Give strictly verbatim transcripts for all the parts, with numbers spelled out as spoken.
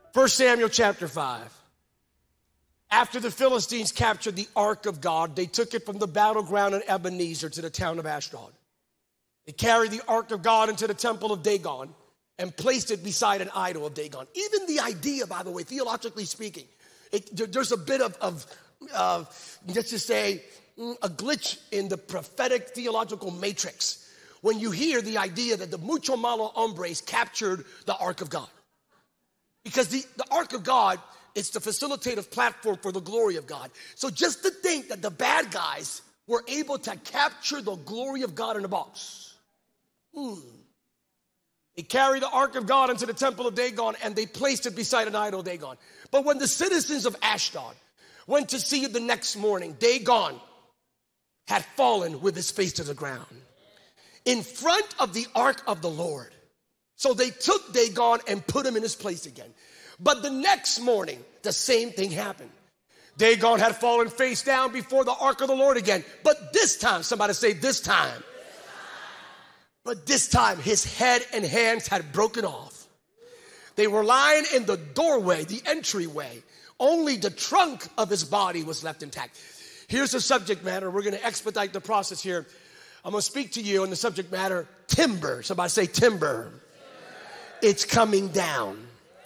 First Samuel chapter five. After the Philistines captured the ark of God, they took it from the battleground in Ebenezer to the town of Ashdod. They carried the ark of God into the temple of Dagon and placed it beside an idol of Dagon. Even the idea, by the way, theologically speaking, it, there, there's a bit of, of uh, let's just say, a glitch in the prophetic theological matrix when you hear the idea that the mucho malo hombres captured the ark of God. Because the, the ark of God, it's the facilitative platform for the glory of God. So just to think that the bad guys were able to capture the glory of God in a box. Hmm. They carried the ark of God into the temple of Dagon and they placed it beside an idol of Dagon. But when the citizens of Ashdod went to see it the next morning, Dagon had fallen with his face to the ground in front of the ark of the Lord. So they took Dagon and put him in his place again. But the next morning, the same thing happened. Dagon had fallen face down before the ark of the Lord again. But this time, somebody say this time. This time. But this time, his head and hands had broken off. They were lying in the doorway, the entryway. Only the trunk of his body was left intact. Here's the subject matter. We're going to expedite the process here. I'm going to speak to you on the subject matter, timber. Somebody say timber. It's coming down.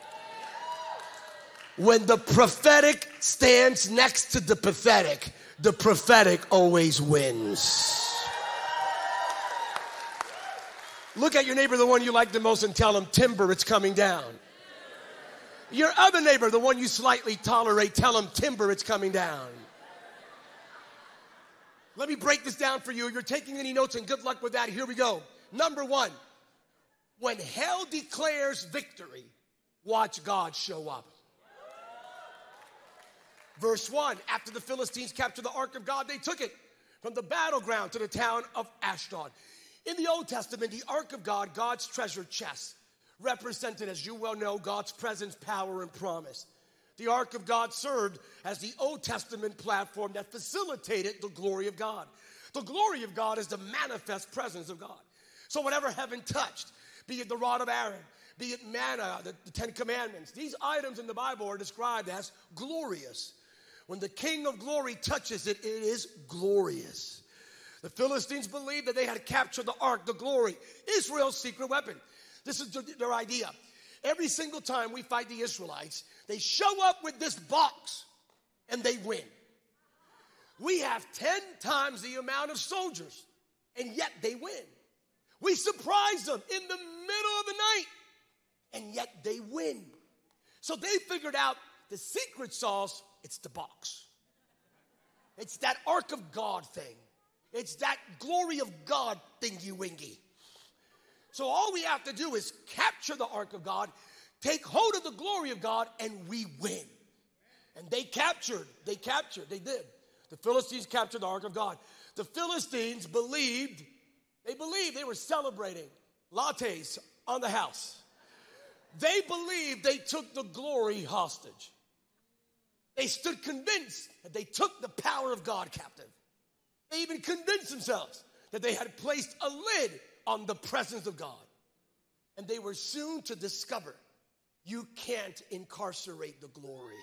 When the prophetic stands next to the pathetic, the prophetic always wins. Look at your neighbor, the one you like the most, and tell him, timber, it's coming down. Your other neighbor, the one you slightly tolerate, tell him, timber, it's coming down. Let me break this down for you. You're taking any notes, and good luck with that. Here we go. Number one, when hell declares victory, watch God show up. Verse one, after the Philistines captured the ark of God, they took it from the battleground to the town of Ashdod. In the Old Testament, the ark of God, God's treasure chest, represented, as you well know, God's presence, power, and promise. The ark of God served as the Old Testament platform that facilitated the glory of God. The glory of God is the manifest presence of God. So whatever heaven touched, be it the rod of Aaron, be it manna, the, the Ten Commandments, these items in the Bible are described as glorious. When the King of glory touches it, it is glorious. The Philistines believed that they had captured the ark, the glory, Israel's secret weapon. This is their idea. Every single time we fight the Israelites, they show up with this box and they win. We have ten times the amount of soldiers and yet they win. We surprise them in the middle of the night and yet they win. So they figured out the secret sauce, it's the box. It's that ark of God thing. It's that glory of God thingy-wingy. So all we have to do is capture the ark of God, take hold of the glory of God, and we win. And they captured, they captured, they did. The Philistines captured the ark of God. The Philistines believed, they believed they were celebrating lattes on the house. They believed they took the glory hostage. They stood convinced that they took the power of God captive. They even convinced themselves that they had placed a lid on the presence of God. And they were soon to discover you can't incarcerate the glory.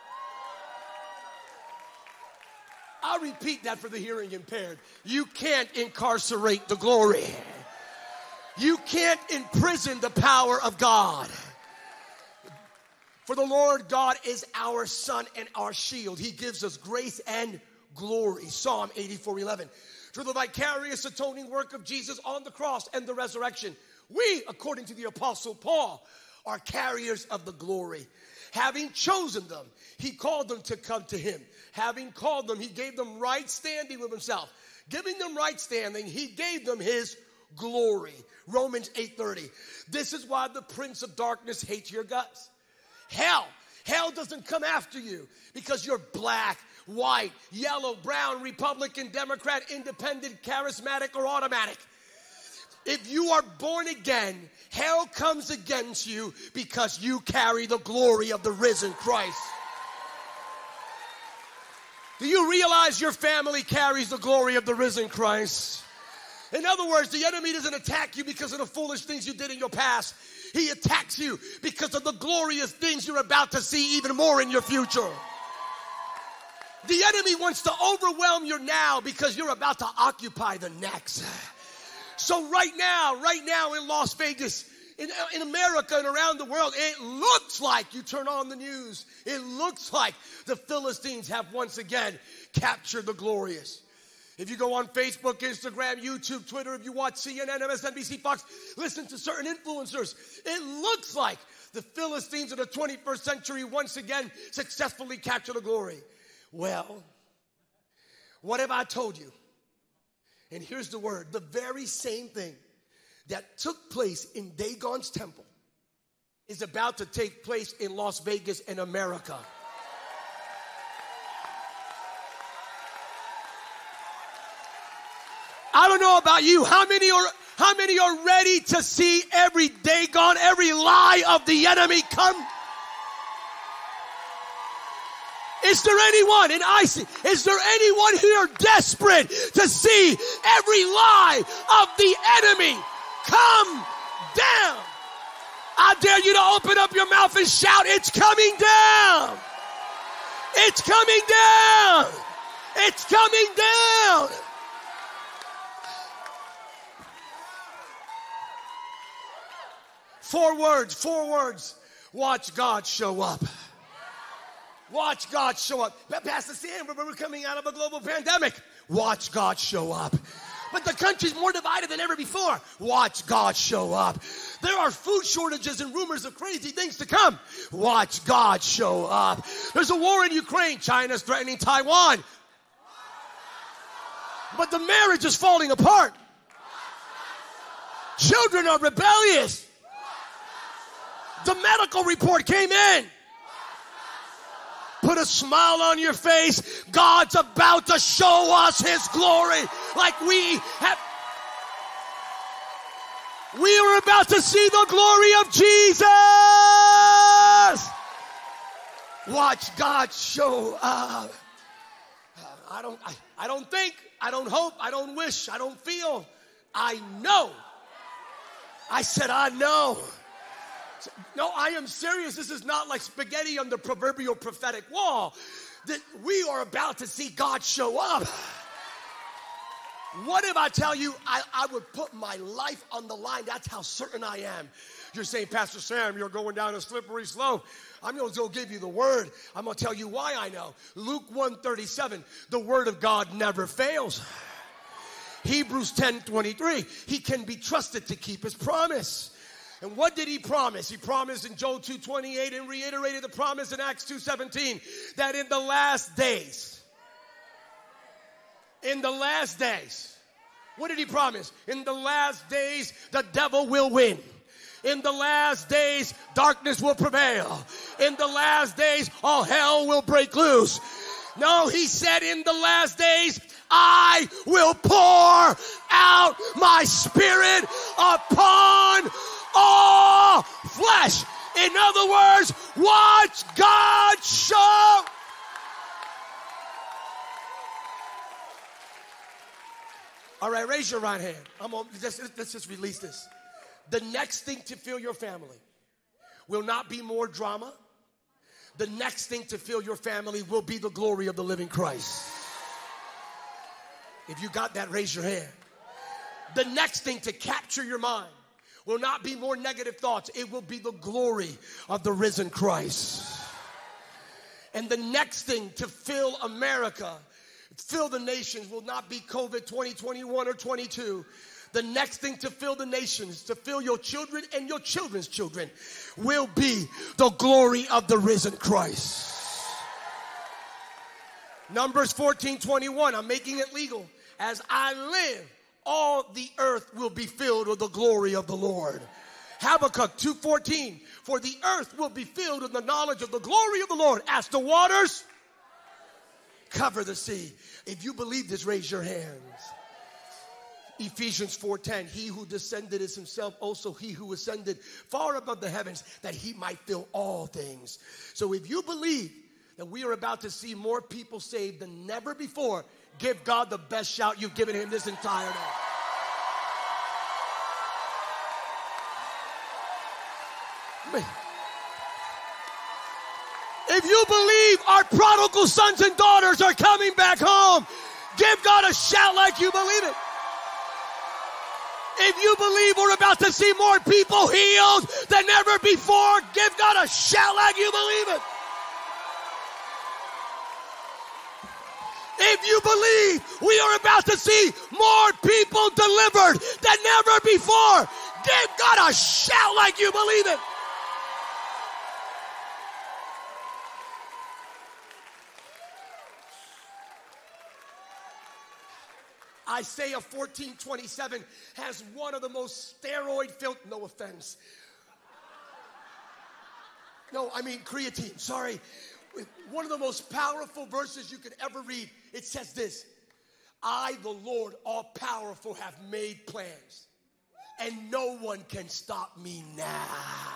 I'll repeat that for the hearing impaired. You can't incarcerate the glory. You can't imprison the power of God. For the Lord God is our sun and our shield. He gives us grace and glory. Psalm eighty-four eleven. Through the vicarious atoning work of Jesus on the cross and the resurrection, we, according to the Apostle Paul, are carriers of the glory. Having chosen them, he called them to come to him. Having called them, he gave them right standing with himself. Giving them right standing, he gave them his glory. Romans eight thirty. This is why the prince of darkness hates your guts. Hell, hell doesn't come after you because you're black, white, yellow, brown, Republican, Democrat, independent, charismatic, or automatic. If you are born again, hell comes against you because you carry the glory of the risen Christ. Do you realize your family carries the glory of the risen Christ? In other words, the enemy doesn't attack you because of the foolish things you did in your past. He attacks you because of the glorious things you're about to see even more in your future. The enemy wants to overwhelm your now because you're about to occupy the next. So right now, right now in Las Vegas, in, in America and around the world, it looks like, you turn on the news, it looks like the Philistines have once again captured the glorious. If you go on Facebook, Instagram, YouTube, Twitter, if you watch C N N, M S N B C, Fox, listen to certain influencers, it looks like the Philistines of the twenty-first century once again successfully capture the glory. Well, what have I told you? And here's the word. The very same thing that took place in Dagon's temple is about to take place in Las Vegas in America. I don't know about you. How many are how many are ready to see every Dagon, every lie of the enemy come? Is there anyone, and I see, is there anyone here desperate to see every lie of the enemy come down? I dare you to open up your mouth and shout, it's coming down. It's coming down. It's coming down. Four words, four words. Watch God show up. Watch God show up. Pastor Sam, we're coming out of a global pandemic. Watch God show up. But the country's more divided than ever before. Watch God show up. There are food shortages and rumors of crazy things to come. Watch God show up. There's a war in Ukraine. China's threatening Taiwan. But the marriage is falling apart. Children are rebellious. The medical report came in. Put a smile on your face. God's about to show us his glory like we have. We are about to see the glory of Jesus. Watch God show up. I don't, I, I don't think, I don't hope, I don't wish, I don't feel. I know. I said, I know. No, I am serious. This is not like spaghetti on the proverbial prophetic wall. That we are about to see God show up. What if I tell you I, I would put my life on the line? That's how certain I am. You're saying, Pastor Sam, you're going down a slippery slope. I'm going to go give you the word. I'm going to tell you why I know. Luke one thirty-seven, the word of God never fails. Hebrews ten twenty-three, he can be trusted to keep his promise. And what did he promise? He promised in Joel two twenty-eight and reiterated the promise in Acts two seventeen that in the last days, in the last days, what did he promise? In the last days, the devil will win. In the last days, darkness will prevail. In the last days, all hell will break loose. No, he said in the last days, I will pour out my spirit upon all flesh. In other words, watch God show. All right, raise your right hand. I'm on, let's, let's just release this. The next thing to fill your family will not be more drama. The next thing to fill your family will be the glory of the living Christ. If you got that, raise your hand. The next thing to capture your mind will not be more negative thoughts. It will be the glory of the risen Christ. And the next thing to fill America, fill the nations, will not be COVID twenty twenty-one or twenty-two. The next thing to fill the nations, to fill your children and your children's children, will be the glory of the risen Christ. Numbers fourteen twenty-one, I'm making it legal. As I live, all the earth will be filled with the glory of the Lord. Habakkuk two fourteen, for the earth will be filled with the knowledge of the glory of the Lord as the waters cover the sea. If you believe this, raise your hands. Ephesians four ten, he who descended is himself also he who ascended far above the heavens that he might fill all things. So if you believe that we are about to see more people saved than never before, give God the best shout you've given him this entire day. me. If you believe our prodigal sons and daughters are coming back home, give God a shout like you believe it. If you believe we're about to see more people healed than ever before, give God a shout like you believe it. If you believe we are about to see more people delivered than ever before, give God a shout like you believe it. Isaiah fourteen twenty-seven has one of the most steroid-filled, no offense. No, I mean creatine, sorry. One of the most powerful verses you could ever read. It says this: I, the Lord, all-powerful, have made plans, and no one can stop me now.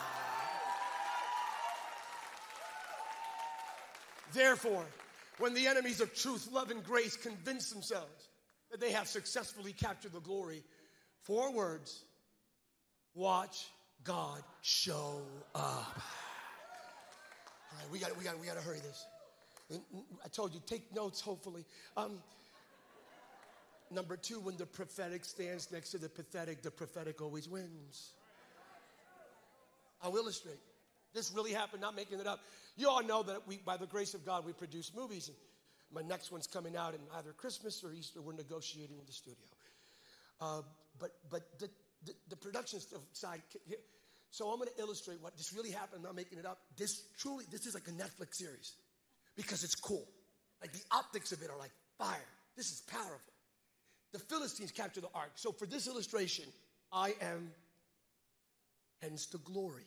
Therefore, when the enemies of truth, love, and grace convince themselves that they have successfully captured the glory, four words: watch God show up. All right, we got we got we got to hurry this. I told you, take notes. Hopefully, um, number two: when the prophetic stands next to the pathetic, the prophetic always wins. I'll illustrate. This really happened. Not making it up. You all know that we, by the grace of God, we produce movies. And my next one's coming out in either Christmas or Easter. We're negotiating with the studio. Uh, but but the, the, the production side. So I'm going to illustrate what this really happened. I'm not making it up. This truly, this is like a Netflix series because it's cool. Like the optics of it are like fire. This is powerful. The Philistines capture the ark. So for this illustration, I am, hence the glory.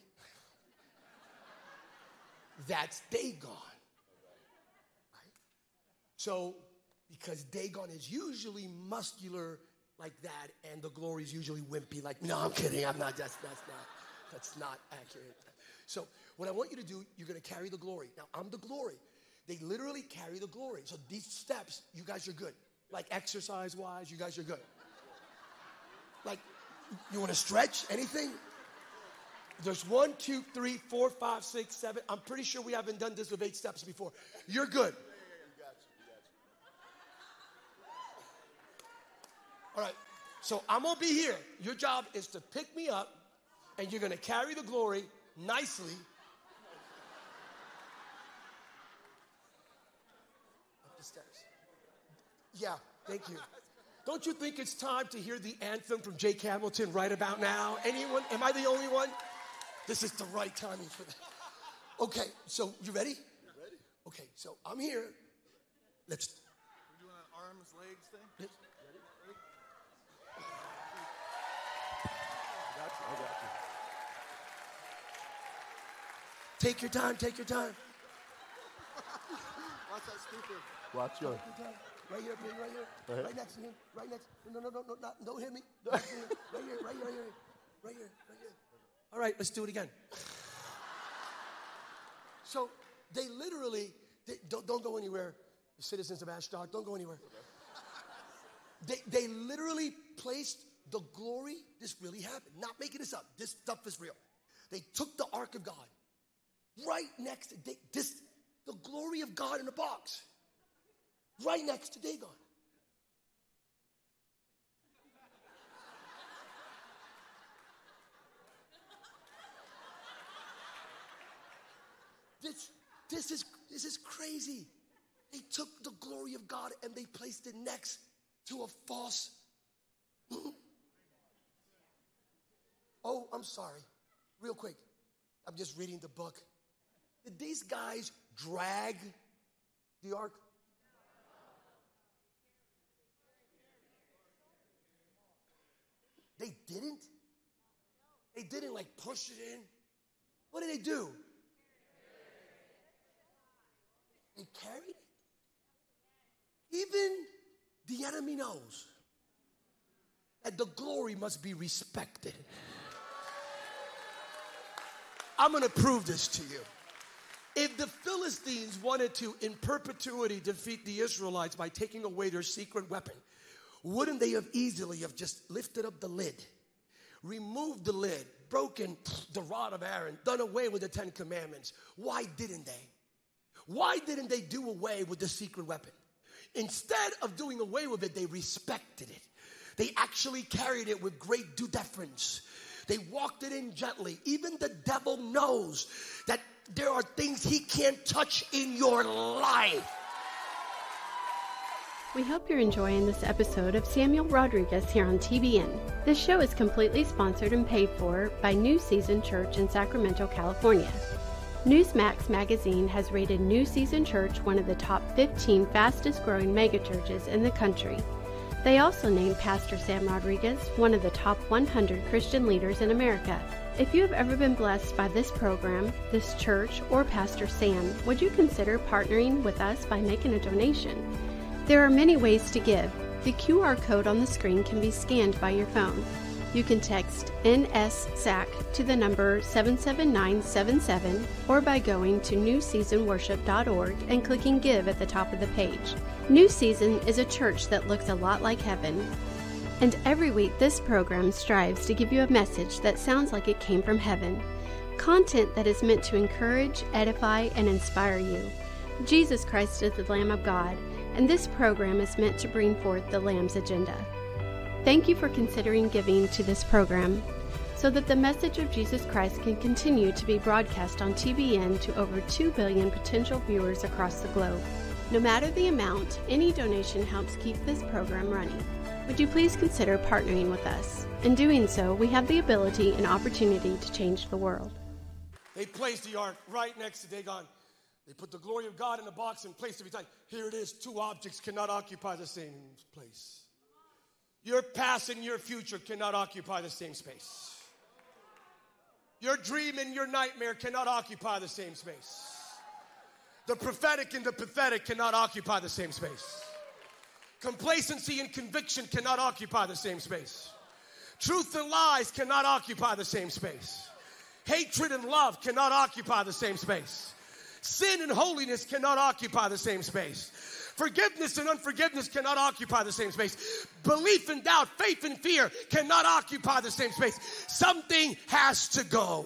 That's Dagon. Right? So because Dagon is usually muscular like that, and the glory is usually wimpy. Like, no, I'm kidding. I'm not. That's that's not. That's not accurate. So what I want you to do, you're going to carry the glory. Now, I'm the glory. They literally carry the glory. So these steps, you guys are good. Like exercise-wise, you guys are good. Like, you want to stretch? Anything? There's one, two, three, four, five, six, seven. I'm pretty sure we haven't done this with eight steps before. You're good. All right. So I'm going to be here. Your job is to pick me up, and you're going to carry the glory nicely up the steps. Yeah, thank you. Don't you think it's time to hear the anthem from Jake Hamilton right about now? Anyone? Am I the only one? This is the right timing for that. Okay, so you ready? Ready. Okay, so I'm here. Let's. We're doing an arms, legs thing? Let's, ready? Ready? I got you. I got you. Take your time, take your time. Watch that stupid. Watch your. Right here, baby, right here. Right. Right next to him. Right next. No, no, no, no, no, don't hit me. Right here, right here, right here, right here. Right here, right here. All right, let's do it again. So they literally, they, don't, don't go anywhere. The citizens of Ashdod, don't go anywhere. They, they literally placed the glory. This really happened. Not making this up. This stuff is real. They took the Ark of God right next to they, this, the glory of God in a box, right next to Dagon. This, this is this is crazy. They took the glory of God and they placed it next to a false. Oh, I'm sorry. Real quick. I'm just reading the book. Did these guys drag the ark? They didn't? They didn't like push it in? What did they do? They carried it. Even the enemy knows that the glory must be respected. I'm going to prove this to you. If the Philistines wanted to, in perpetuity, defeat the Israelites by taking away their secret weapon, wouldn't they have easily have just lifted up the lid, removed the lid, broken the rod of Aaron, done away with the Ten Commandments. Why didn't they? Why didn't they do away with the secret weapon? Instead of doing away with it, they respected it. They actually carried it with great due deference. They walked it in gently. Even the devil knows that there are things he can't touch in your life. We hope you're enjoying this episode of Samuel Rodriguez here on T B N. This show is completely sponsored and paid for by New Season Church in Sacramento, California. Newsmax magazine has rated New Season Church one of the top fifteen fastest growing megachurches in the country. They also named Pastor Sam Rodriguez one of the top one hundred Christian leaders in America. If you have ever been blessed by this program, this church, or Pastor Sam, would you consider partnering with us by making a donation? There are many ways to give. The Q R code on the screen can be scanned by your phone. You can text N S S A C to the number seven seven nine seven seven or by going to new season worship dot org and clicking Give at the top of the page. New Season is a church that looks a lot like heaven. And every week this program strives to give you a message that sounds like it came from heaven. Content that is meant to encourage, edify, and inspire you. Jesus Christ is the Lamb of God, and this program is meant to bring forth the Lamb's agenda. Thank you for considering giving to this program so that the message of Jesus Christ can continue to be broadcast on T B N to over two billion potential viewers across the globe. No matter the amount, any donation helps keep this program running. Would you please consider partnering with us? In doing so, we have the ability and opportunity to change the world. They placed the ark right next to Dagon. They put the glory of God in a box and placed it beside. Here it is. Two objects cannot occupy the same place. Your past and your future cannot occupy the same space. Your dream and your nightmare cannot occupy the same space. The prophetic and the pathetic cannot occupy the same space. Complacency and conviction cannot occupy the same space. Truth and lies cannot occupy the same space. Hatred and love cannot occupy the same space. Sin and holiness cannot occupy the same space. Forgiveness and unforgiveness cannot occupy the same space. Belief and doubt, faith and fear cannot occupy the same space. Something has to go.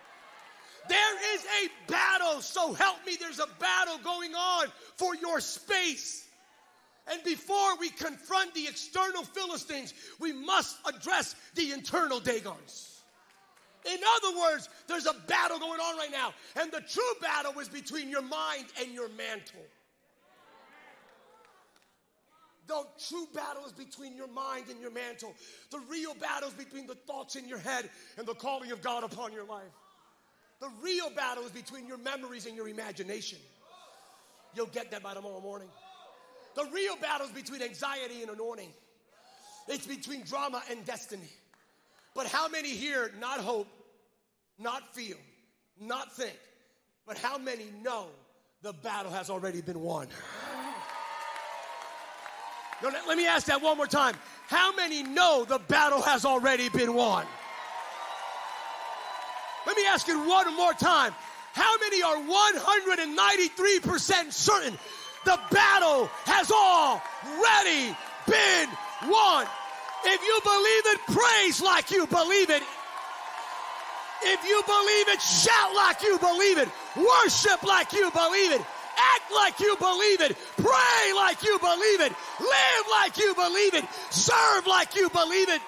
There is a battle, so help me, there's a battle going on for your space. And before we confront the external Philistines, we must address the internal Dagons. In other words, there's a battle going on right now. And the true battle is between your mind and your mantle. The true battle is between your mind and your mantle. The real battle is between the thoughts in your head and the calling of God upon your life. The real battle is between your memories and your imagination. You'll get that by tomorrow morning. The real battle is between anxiety and anointing. It's between drama and destiny. But how many here not hope, not feel, not think, but how many know the battle has already been won? No, let me ask that one more time. How many know the battle has already been won? Let me ask it one more time. How many are one hundred ninety-three percent certain the battle has already been won? If you believe it, praise like you believe it. If you believe it, shout like you believe it. Worship like you believe it. Act like you believe it. Pray like you believe it. Live like you believe it. Serve like you believe it.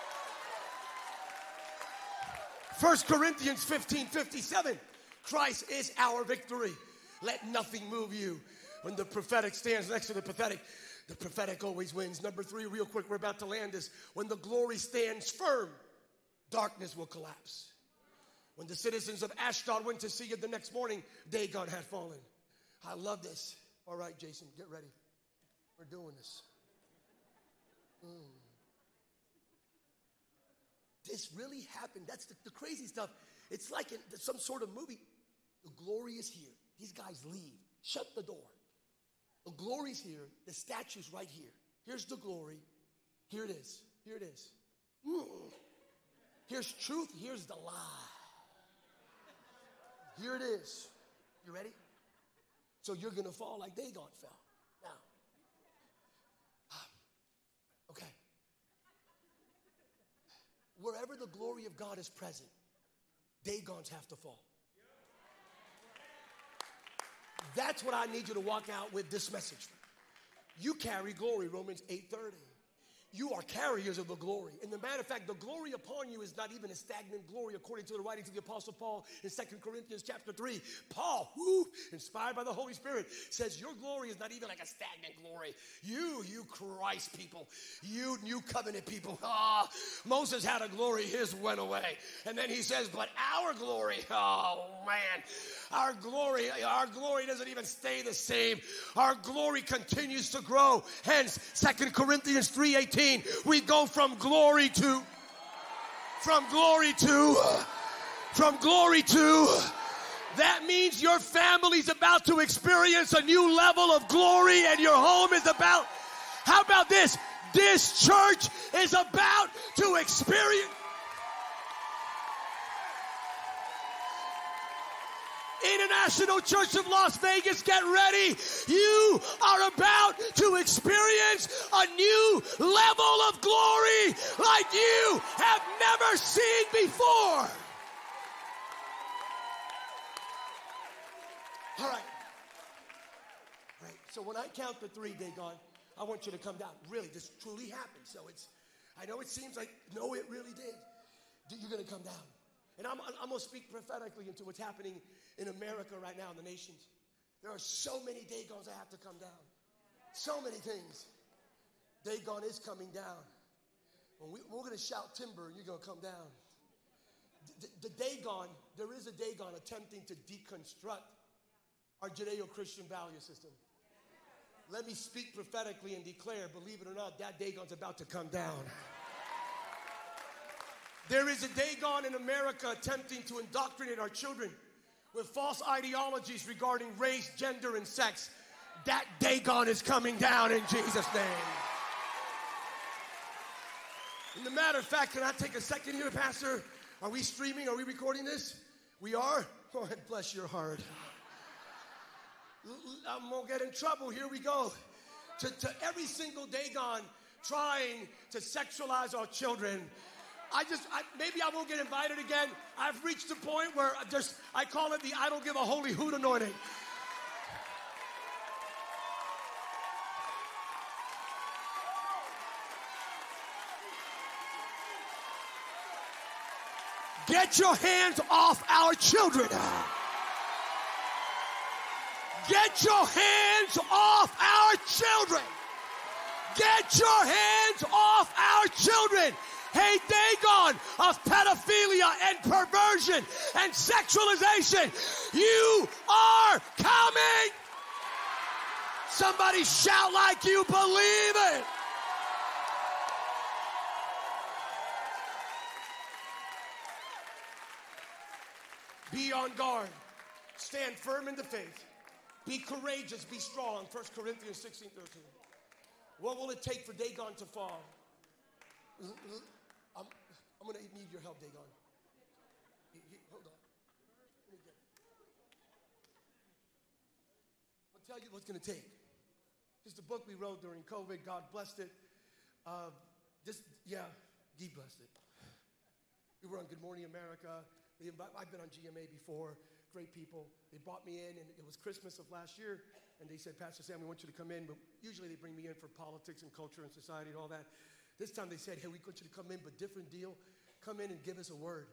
First Corinthians fifteen fifty-seven. Christ is our victory. Let nothing move you. When the prophetic stands next to the pathetic, the prophetic always wins. Number three, real quick, we're about to land this. When the glory stands firm, darkness will collapse. When the citizens of Ashdod went to see it the next morning, Dagon had fallen. I love this. All right, Jason, get ready. We're doing this. Mm. This really happened. That's the, the crazy stuff. It's like in some sort of movie. The glory is here. These guys leave. Shut the door. The glory's here. The statue's right here. Here's the glory. Here it is. Here it is. Mm. Here's truth. Here's the lie. Here it is. You ready? So you're going to fall like Dagon fell. Now. Okay. Wherever the glory of God is present, Dagons have to fall. That's what I need you to walk out with this message. You carry glory, Romans eight thirty. You are carriers of the glory. And the matter of fact, the glory upon you is not even a stagnant glory according to the writings of the Apostle Paul in Second Corinthians chapter three. Paul, who, inspired by the Holy Spirit, says your glory is not even like a stagnant glory. You, you Christ people, you new covenant people. Ah, Moses had a glory, his went away. And then he says, but our glory, oh man, our glory, our glory doesn't even stay the same. Our glory continues to grow. Hence, Second Corinthians three eighteen. We go from glory to, from glory to, from glory to. That means your family's about to experience a new level of glory and your home is about, how about this? This church is about to experience. International Church of Las Vegas, get ready. You are about to experience a new level of glory like you have never seen before. All right. All right. So when I count to three, Dagon, I want you to come down. Really, this truly happened. So it's, I know it seems like, no, it really did. You're going to come down. And I'm, I'm going to speak prophetically into what's happening in America right now, in the nations. There are so many Dagons that have to come down. So many things. Dagon is coming down. When we, we're going to shout timber, and you're going to come down. The, the, the Dagon, there is a Dagon attempting to deconstruct our Judeo-Christian value system. Let me speak prophetically and declare, believe it or not, that Dagon's about to come down. There is a Dagon in America attempting to indoctrinate our children with false ideologies regarding race, gender, and sex. That Dagon is coming down in Jesus' name. And the matter of fact, can I take a second here, Pastor? Are we streaming? Are we recording this? We are? Oh, bless your heart. I'm going to get in trouble. Here we go. To, to every single Dagon trying to sexualize our children, I just, I, maybe I won't get invited again. I've reached a point where just, I call it the I don't give a holy hoot anointing. Get your hands off our children. Get your hands off our children. Get your hands off our children. Hey, Dagon of pedophilia and perversion and sexualization, you are coming. Somebody shout like you believe it. Be on guard. Stand firm in the faith. Be courageous. Be strong. First Corinthians sixteen thirteen. What will it take for Dagon to fall? I'm, I'm going to need your help, Dagon. Hold on. Let me get it. I'll tell you what's going to take. This is the book we wrote during COVID. God blessed it. Uh, this, yeah, He blessed it. We were on Good Morning America. They invite, I've been on G M A before. Great people. They brought me in, and it was Christmas of last year. And they said, Pastor Sam, we want you to come in. But usually they bring me in for politics and culture and society and all that. This time they said, hey, we want you to come in, but different deal. Come in and give us a word.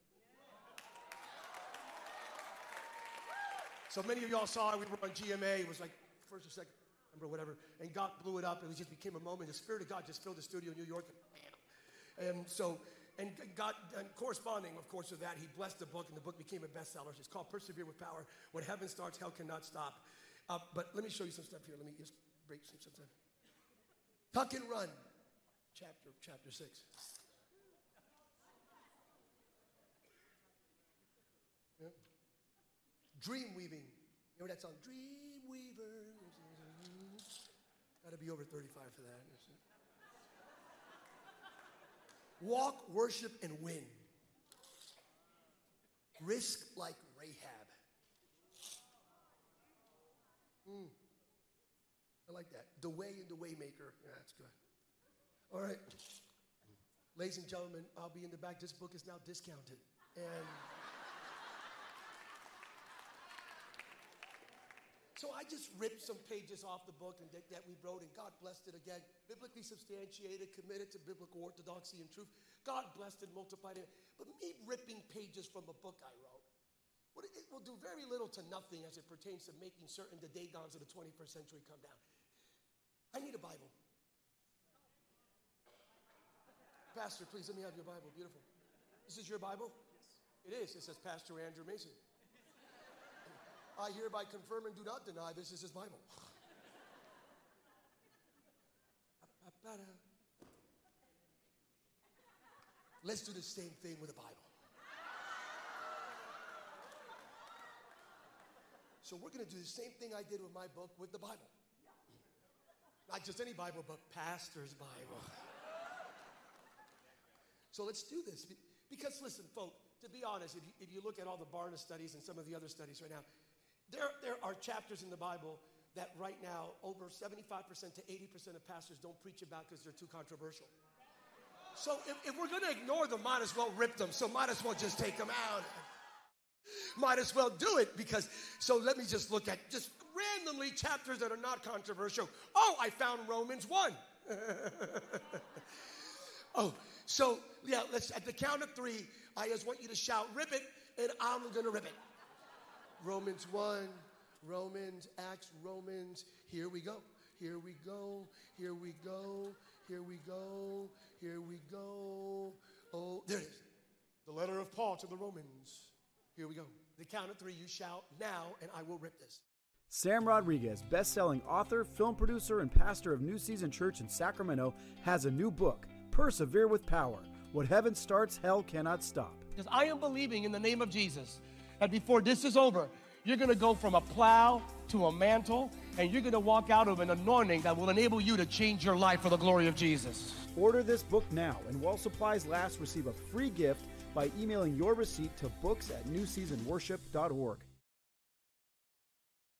So many of y'all saw it. We were on G M A. It was like first or second, or whatever. And God blew it up. It just became a moment. The Spirit of God just filled the studio in New York. And, and so, and God, and corresponding, of course, with that, He blessed the book, and the book became a bestseller. It's called Persevere with Power. When heaven starts, hell cannot stop. Uh, but let me show you some stuff here. Let me just break some stuff down. Tuck and Run. Chapter, chapter six. Yeah. Dream weaving. Remember that song? Dream Weaver. Got to be over thirty-five for that. Walk, worship, and win. Risk like Rahab. Mm. I like that. The way and the way maker. Yeah, that's good. All right. Ladies and gentlemen, I'll be in the back. This book is now discounted. And so I just ripped some pages off the book and that, that we wrote, and God blessed it again. Biblically substantiated, committed to biblical orthodoxy and truth. God blessed it, multiplied it. But me ripping pages from a book I wrote, well, it will do very little to nothing as it pertains to making certain the Dagons of the twenty-first century come down. I need a Bible. Pastor, please let me have your Bible. Beautiful. This is your Bible? It is. It says Pastor Andrew Mason. I hereby confirm and do not deny this is his Bible. Let's do the same thing with a Bible. So we're going to do the same thing I did with my book with the Bible. Not just any Bible, but Pastor's Bible. So let's do this. Because listen, folks, to be honest, if you, if you look at all the Barna studies and some of the other studies right now, there, there are chapters in the Bible that right now over seventy-five percent to eighty percent of pastors don't preach about because they're too controversial. So if, if we're going to ignore them, might as well rip them. So might as well just take them out. Might as well do it because, so let me just look at just randomly chapters that are not controversial. Oh, I found Romans one. Oh, so yeah, let's, at the count of three, I just want you to shout, rip it, and I'm going to rip it. Romans one, Romans, Acts, Romans, here we go, here we go, here we go, here we go, here we go. Oh, there it is. The letter of Paul to the Romans. Here we go. The count of three, you shout now, and I will rip this. Sam Rodriguez, best-selling author, film producer, and pastor of New Season Church in Sacramento, has a new book, Persevere with Power. What heaven starts, hell cannot stop. Because I am believing in the name of Jesus that before this is over, you're going to go from a plow to a mantle, and you're going to walk out of an anointing that will enable you to change your life for the glory of Jesus. Order this book now, and while supplies last, receive a free gift by emailing your receipt to books at new season worship dot org.